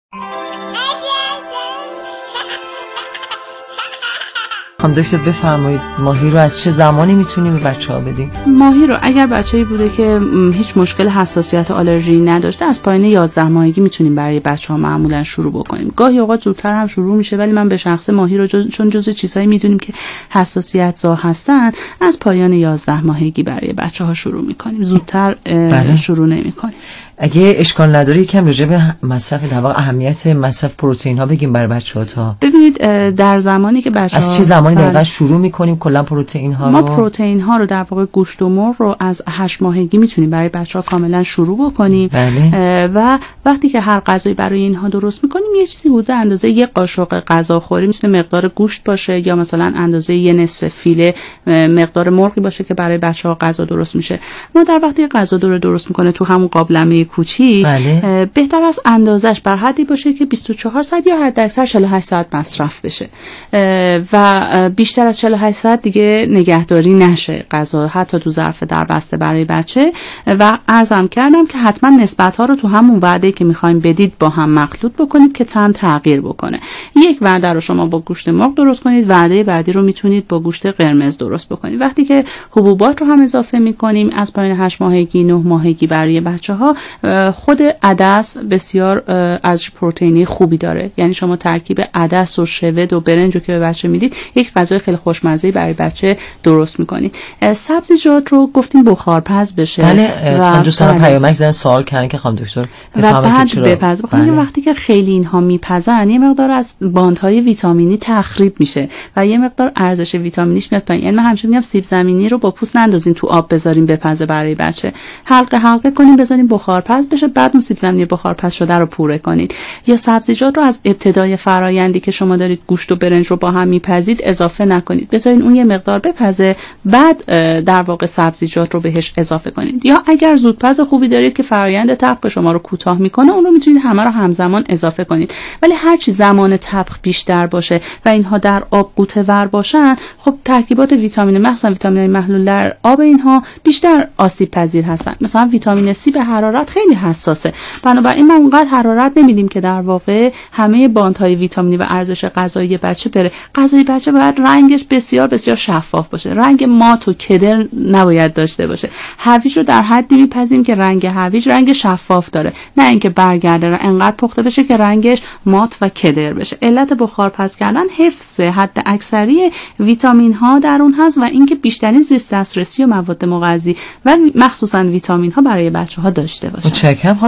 خانم دکتر بفرمایید ماهی رو از چه زمانی میتونیم به بچه‌ها بدیم؟ ماهی رو اگر بچه‌ای بوده که هیچ مشکل حساسیت آلرژی نداشته از پایین 11 ماهگی میتونیم برای بچه‌ها معمولا شروع بکنیم. گاهی اوقات زودتر هم شروع میشه، ولی من به شخص ماهی رو چون جزء چیزایی میدونیم که حساسیت زا هستن از پایان 11 ماهگی برای بچه‌ها شروع میکنیم. زودتر شروع نمی‌کنیم. اگه اشکال نداره یکم راجع به مصرف در واقع اهمیت مصرف پروتئین ها بگیم برای بچه‌ها تا. ببینید در زمانی که بچه‌ها از چه زمانی دقیقاً شروع می‌کنیم کلا پروتئین ها رو؟ ما پروتئین ها رو در واقع گوشت و مرغ رو از 8 ماهگی میتونیم برای بچه‌ها کاملا شروع بکنیم. بله. و وقتی که هر غذایی برای اینها درست می‌کنیم یه چیزی حدود اندازه یک قاشق غذاخوری میتونه مقدار گوشت باشه یا مثلا اندازه یه نصف فیله مقدار مرغی باشه که برای بچه‌ها غذا درست میشه. ما در وقتی غذا درست می‌کنه تو همون قابلمه کوچیک بهتر از اندازش بر حدی باشه که 24 ساعت یا حداکثر 48 ساعت مصرف بشه و بیشتر از 48 ساعت دیگه نگهداری نشه غذا، حتی تو ظرف دربسته برای بچه. و عرضم کردم که حتما نسبت‌ها رو تو همون وعده‌ای که می‌خوایم بدید با هم مخلوط بکنید که طعم تغییر بکنه. یک وعده رو شما با گوشت مرغ درست کنید، وعده بعدی رو میتونید با گوشت قرمز درست بکنید. وقتی که حبوبات رو هم اضافه می‌کنیم از پایین 8 ماهگی 9 ماهگی برای بچه‌ها، خود عدس بسیار ارزش پروتئینی خوبی داره. یعنی شما ترکیب عدس و شوید و برنج رو که به بچه میدید یک غذای خیلی خوشمزه برای بچه درست میکنید. سبزیجات رو گفتیم بخارپز بشه. بله. دوستان پیامک زدن سوال کردن که خانم دکتر بفهمن که چرا بپز بخورید. وقتی که خیلی اینها میپزن یه مقدار از باندهای ویتامینی تخریب میشه و یه مقدار ارزش ویتامینیش میاد پایین. یعنی من همیشه میگم سیب زمینی رو با پوست نندازین تو آب بذارین بپزه برای بچه. حلقه حلقه کنین بذارین بخارپز بشه، بعد اون سیب زمینی بخارپز شده رو پوره کنید. یا سبزیجات رو از ابتدای فرآیندی که شما دارید گوشت و برنج رو با هم میپزید اضافه نکنید، بذارین اون یه مقدار بپزه، بعد در واقع سبزیجات رو بهش اضافه کنید. یا اگر زودپز خوبی دارید که فرآیند طبخ شما رو کوتاه میکنه، اون رو میتونید همه رو همزمان اضافه کنید. ولی هر چی زمان طبخ بیشتر باشه و اینها در آب غوطه ور باشن، خب ترکیبات ویتامین مخصوصا ویتامین‌های محلول در آب اینها بیشتر آسیب پذیر هستن. مثلا ویتامین C به حرارت خیلی حساسه، بنابراین ما اونقدر حرارت نمیدیم که در واقع همه باندهای ویتامینی و ارزش غذایی بچه بره. غذای بچه باید رنگش بسیار بسیار شفاف باشه، رنگ مات و کدر نباید داشته باشه. هویج رو در حدی میپزیم که رنگ هویج رنگ شفاف داره، نه اینکه برگرده انقدر پخته بشه که رنگش مات و کدر بشه. علت بخارپز کردن حفظ حد اکثری ویتامین ها در اون هست و اینکه بیشترین زیست دسترسی و مواد مغذی و مخصوصا ویتامین ها برای بچه ها داشته باشه. متشکرم.